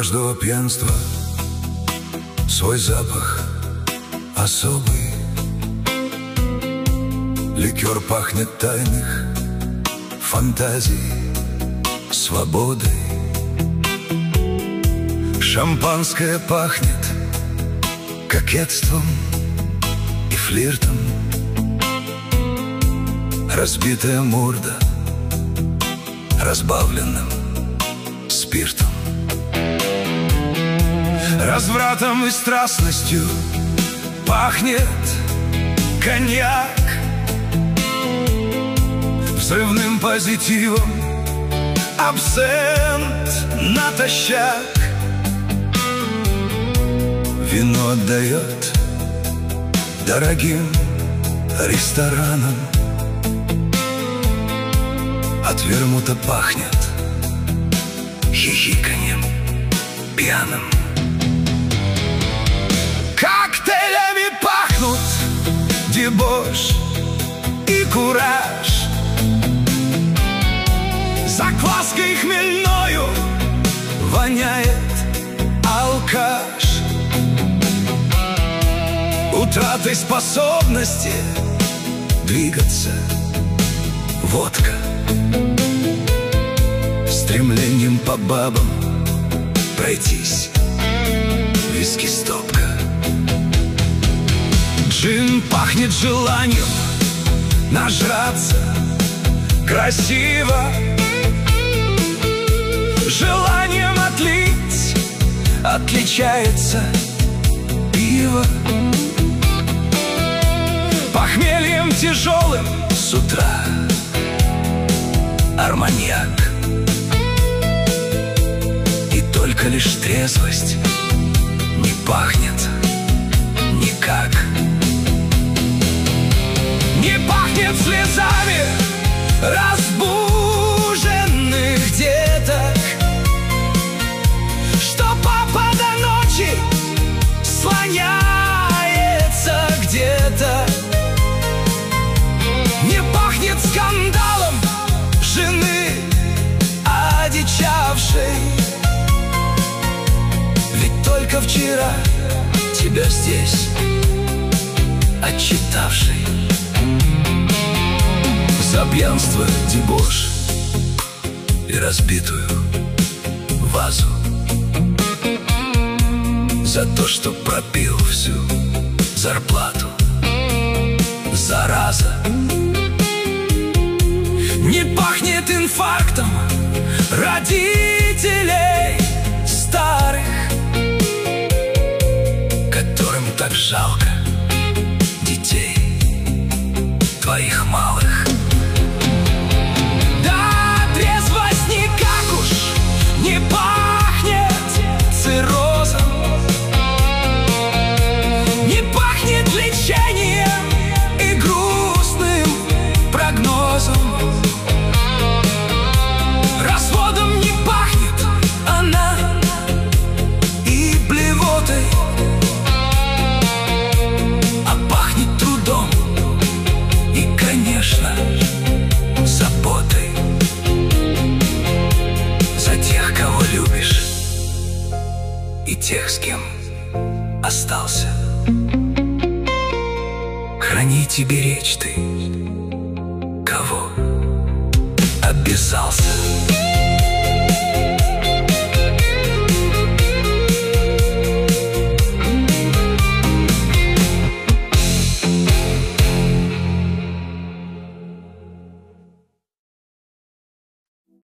каждого пьянства свой запах особый. Ликер пахнет тайных фантазий, свободой. Шампанское пахнет кокетством и флиртом. Разбитая морда разбавленным спиртом. Развратом и страстностью пахнет коньяк. Взрывным позитивом абсент натощак. Вино отдает дорогим ресторанам. От вермута пахнет хихиканьем пьяным. Коктейлями пахнут дебош и кураж. Закваской хмельною воняет алкаш. Утратой способности двигаться водка. Стремлением по бабам пройтись виски стопка. Джин пахнет желанием нажраться красиво. Желанием отлить отличается пиво. Похмельем тяжелым с утра арманьяк. И только лишь трезвость не пахнет никак. Не пахнет слезами разбуженных деток, что папа до ночи слоняется где-то. Не пахнет скандалом жены одичавшей, ведь только вчера тебя здесь отчитавший. За пьянство, дебош и разбитую вазу. За то, что пропил всю зарплату, зараза. Не пахнет инфарктом родителей старых, которым так жалко детей твоих малых. Да, трезвость никак уж не пахнет циррозом. Не пахнет лечением и грустным прогнозом. Разводом не пахнет она и блевотой, а пахнет трудом и, конечно, заботой. За тех, кого любишь, и тех, с кем остался. Хранить и беречь ты, кого обязался.